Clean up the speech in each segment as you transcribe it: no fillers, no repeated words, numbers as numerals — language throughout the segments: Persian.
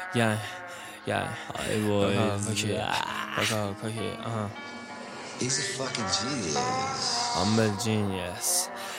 Hey boy, He's a fucking genius. I'm a genius.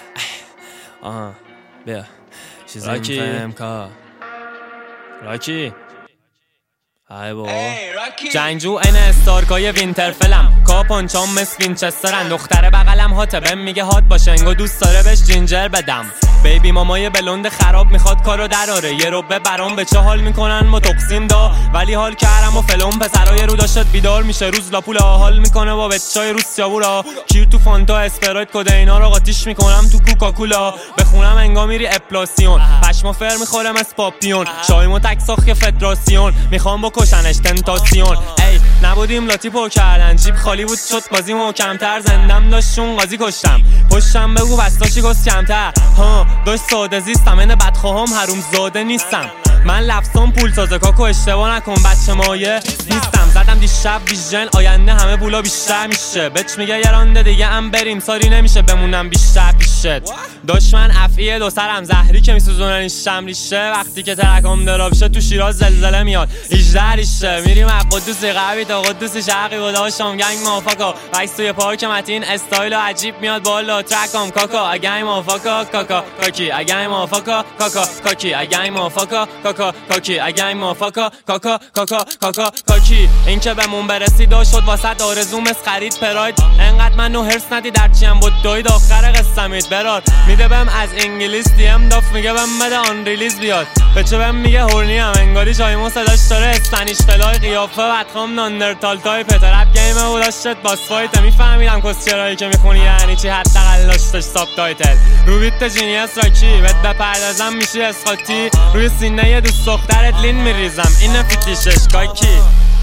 بیا چیزی کار راکی های با جنگجو این استارکای وینترفلم کاپانچام مثل وینچسترن دختره بغلم هاته میگه هات باشه انگو دوست داره بهش جینجر بدم بیبی مامای بلوند خراب میخواد کارو دراره یه رو برام به چه حال میکنن ما تقسیم دا ولی حال کردم و فلون پسرای رو داشت بیدار میشه روز لاپولا حال میکنه با بچای روسیابورا کیر تو فانتا اسپرایت کد اینا رو قاطیش میکنم تو کوکاکولا بخونم انگا میری اپلاسیون پشما فر میخورم از پاپیون شایمو تک ساخت فدراسیون میخوام بکشنش تنتاسیون ای نبودیم لاتی پر کردن جیب خالی بود شد بازی محکمتر زندم داشتون قاضی کشتم پشتم بگو بستاشی گست کمتر ها داشت ساده زیستم این بدخواهم حروم زاده نیستم من لفظم پول سازه کاکو اشتباه نکن بچه مایه نیستم زدم دیشب ویژن آینده همه بولا بیشتر میشه بچ میگه یه رانده دیگه هم بریم ساری نمیشه بمونم بیشتر پیشت دشمن افعیه دو سرم زهری که میسوزونن این شمریشه وقتی که ترکم درابشه تو شیراز زلزله میاد 18 ریشه میریم از قدوسی غربی تا قدوسی شرقی و داشتم گنگ مافاکا وایس توی پارک متین استایل عجیب میاد بالا ترکم کاکا گنگ مافاکا کاکا کاکی گنگ مافاکا کاکا کاکی گنگ مافاکا کاکا کاکی گنگ مافاکا کاکا کاکا کاکا کاکی این که بهمون برسی داشت واسه آرزوم از خرید پراید انقدر منو هرس ندی در چیم بود دوید آخر قسمید برار میده بهم از انگلیس دیم داف میگه بهم بده آن ریلیز بیاد بچه بهم میگه هورنی هم انگاری جایمو صداش داره استنیش فلای قیافه بدخوام ناندرتال تایپ ترپ گیمه و داشتت باس فایت میفهمیدم کسچرایی که میخونی یعنی چی حداقل داشتش ساب تایتل رو بیت جینیس راکی بهت بپردازم میشی اسقاطی روی سینه یه دوست دخترت لین میریزم این فیتیشش کاکی